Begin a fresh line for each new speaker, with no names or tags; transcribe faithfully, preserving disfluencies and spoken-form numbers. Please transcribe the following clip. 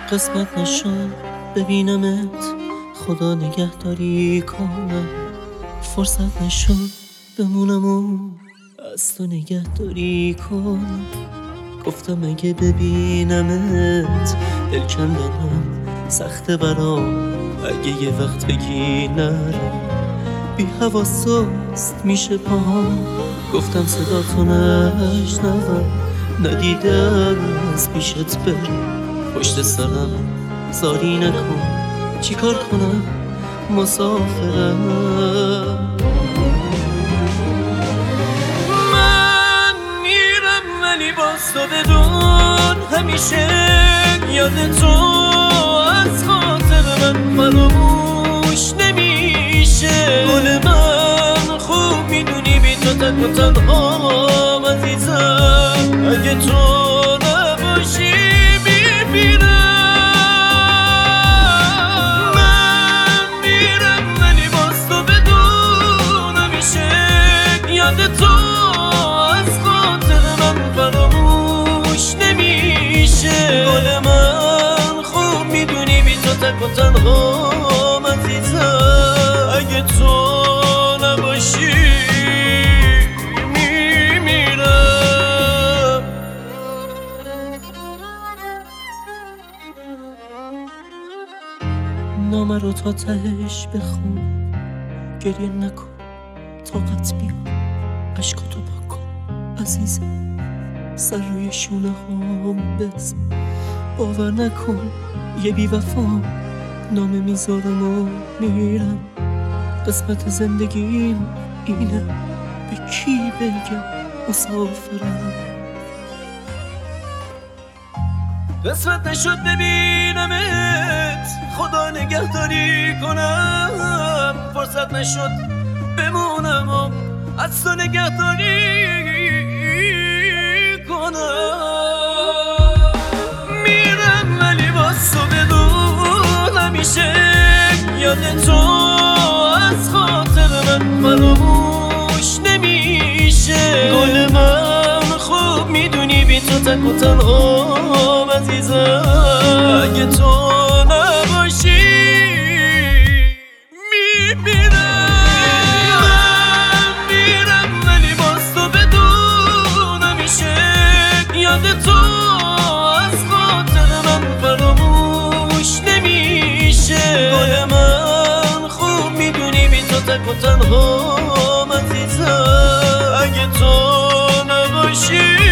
قسمت نشد ببینمت، خدا نگهداری کنم. فرصت نشد بمونم و از تو نگهداری کنم. گفتم اگه ببینمت دل کندنم سخته برام، اگه یه وقت بگی نرم بی حواسست میشه پاهم. گفتم صدا تو نشنوم، ندیدم از پیشت برم. پشت سرم زاری نکن، چی کار کنم مسافرم. من میرم ولی باز تو بدون، همیشه یاد تو از خاطر من فراموش نمیشه. گل من خوب میدونی بی تو تک و تنها عزیزم، اگه تو نباشی میمیرم. من میرم ولی باز تو بدون، همیشه یاد تو از خاطر من فراموش نمیشه. گل من خوب میدونی بی تو تک و تنها عزیزم، اگه تو نباشی میمیرم. نامه رو تا تهش بخون، گریه نکن طاقت بیار، عشقاتو پاک کن عزیزم، سر روی شونه هم بزن. باور نکن یه بی وفام، نامه میذارم و میرم. قسمت زندگیم اینه، به کی بگم مسافرم. قسمت نشد ببینمت، خدا نگهداری کنم. فرصت نشد بمونم و از تو نگهداری کنم. میرم ولی باز تو بدون، همیشه یاد تو از خاطر من فراموش نمیشه. گل من خوب میدونی بی تو تک و تنها عزیزم، اگه تو نباشی میمیرم. من میرم ولی باز تو بدون، همیشه یاد تو از خاطر من فراموش نمیشه. گل من خوب میدونی بی تو تک و تنها عزیزم، اگه تو نباشی